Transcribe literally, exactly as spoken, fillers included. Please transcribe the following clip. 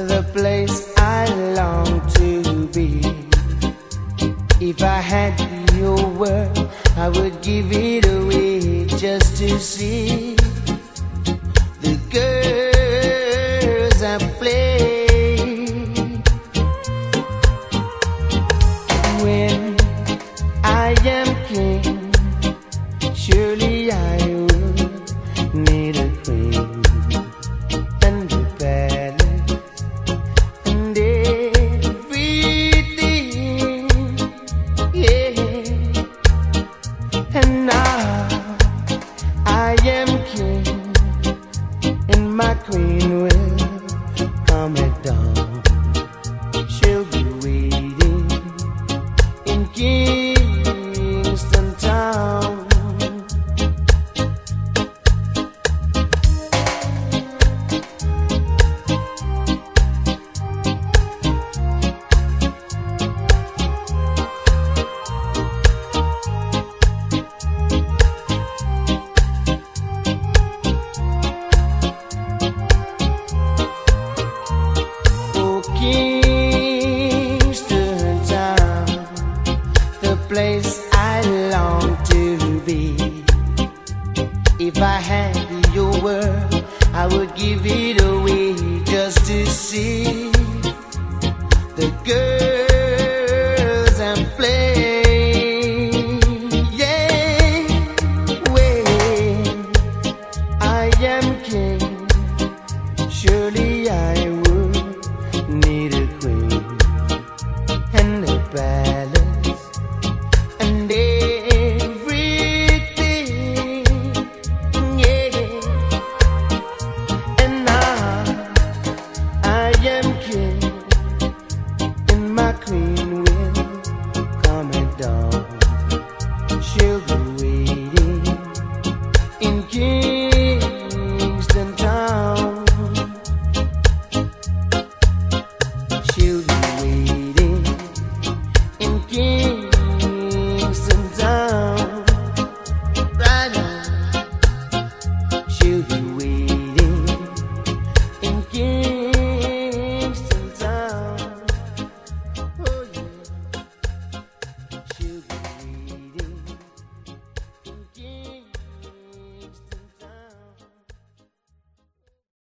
the place I long to be. If I had your word, I would give it away just to see the girls I play. When I am king, surely I would need a queen and a palace and everything, yeah. And now I am king, and my queen will come at dawn. She'll be waiting in Kingston Town. Kingston Town, the place I long to be. If I had your word, I would give it away just to see the girls I'm playing. Yeah, when I am king, surely I would need a queen and a palace and everything, yeah. And now I am king, and my queen will come at dawn. She'll be waiting in King